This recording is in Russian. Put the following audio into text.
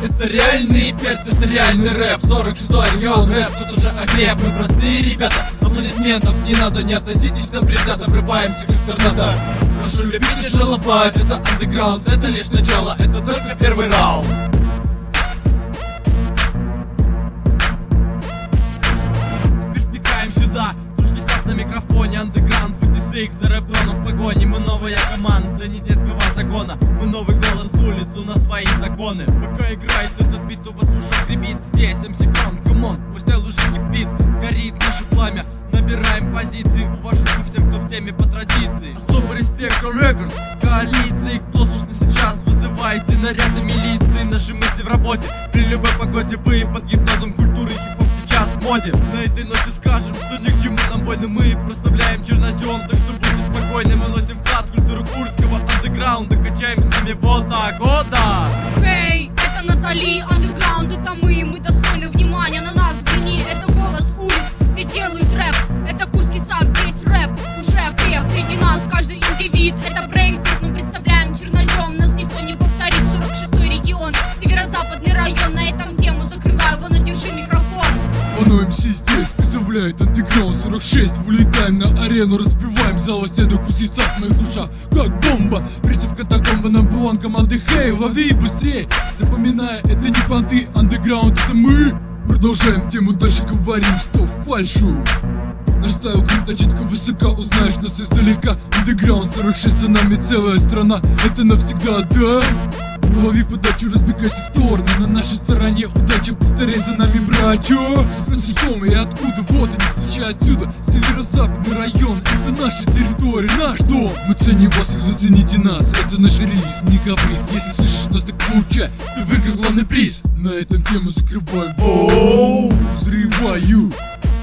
Это реальный перцы, это реальный рэп. 46-й регион, рэп, тут уже окреп. Мы простые ребята, аплодисментов не надо, не относитесь нам, ребята. Врываемся как торнадо. Прошу любить и жаловать, это андеграунд, это лишь начало, это только первый раунд. Теперь стекаем сюда, уж висят на микрофоне. Андеграунд, 56, за рэп-троном в погоне. Мы новая команда, не детского загона. Мы новый голос улиц, у нас свои законы. Пока играет этот бит, у вас в ушах ребит. Здесь МС Крон, камон, пусть уже кипит. Горит наше пламя, набираем позиции. Уважу ко всем, кто в теме по традиции. Особый респект All Records, коалиции. Кто слушно сейчас, вызывайте наряды милиции. Наши мысли в работе, при любой погоде. Вы под гипнозом культуры, хип-хоп сейчас в моде. На этой ноте скажем, что ни к чему нам больно. Мы прославляем чернозем, так что будьте спокойны. Мы носим вклад в культуру курского андеграунда. Качаем с нами вот так, вот так. Эй, это Натали, андеграунд, это мы достойны внимания, на нас взгляни. Это голос улиц, где делают рэп. Это Курский сам, здесь рэп уже окреп. Среди нас каждый индивид, это брейкбит. Мы представляем чернозем, нас никто не повторит. 46-й регион, северо-западный район. На этом тему закрываю, вон, держи микрофон. Оно МС здесь представляет андеграунд 46. Вылетаем на арену, разбиваем зал о стену. Куски став в моих ушах, как бомба. Придя в катакомбы, #1 команды Хей, лови быстрее. Запоминая, это не понты, андеграунд это мы. Продолжаем тему, дальше говорим, стоп, фальшу. Наш стайл круто, четко, высоко, узнаешь нас издалека. Андеграунд 46, за нами целая страна, это навсегда, да? Лови подачу, разбегайся в стороны. На нашей стороне удача, повторяй за нами, братья. Спроси, что мы и откуда, вот они, встречай отсюда. Северо-западный район, это наша территория, наш дом. Мы ценим вас, и зацените нас, это наш релиз, не каприз. Если слышишь нас, так получай, ты выиграл главный приз. На этом тему закрываю, воу, взрываю.